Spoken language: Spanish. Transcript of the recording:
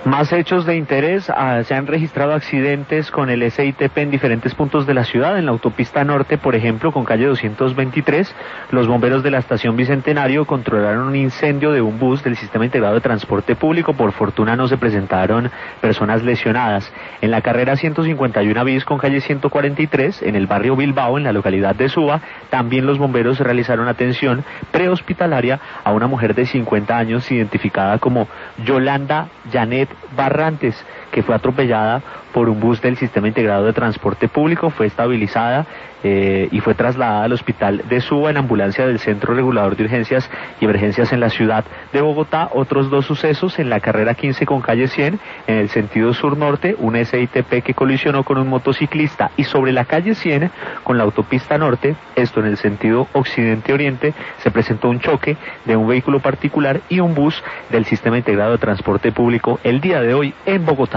Más hechos de interés, se han registrado accidentes con el SITP en diferentes puntos de la ciudad. En la autopista norte, por ejemplo, con calle 223, los bomberos de la estación Bicentenario controlaron un incendio de un bus del Sistema Integrado de Transporte Público. Por fortuna no se presentaron personas lesionadas. En la carrera 151 bis con calle 143, en el barrio Bilbao, en la localidad de Suba, también los bomberos realizaron atención prehospitalaria a una mujer de 50 años identificada como Yolanda Janet Barrantes, que fue atropellada por un bus del Sistema Integrado de Transporte Público. Fue estabilizada y fue trasladada al hospital de Suba en ambulancia del Centro Regulador de Urgencias y Emergencias en la ciudad de Bogotá. Otros dos sucesos: en la carrera 15 con calle 100, en el sentido sur-norte, un SITP que colisionó con un motociclista, y sobre la calle 100 con la autopista norte, esto en el sentido occidente-oriente, se presentó un choque de un vehículo particular y un bus del Sistema Integrado de Transporte Público el día de hoy en Bogotá.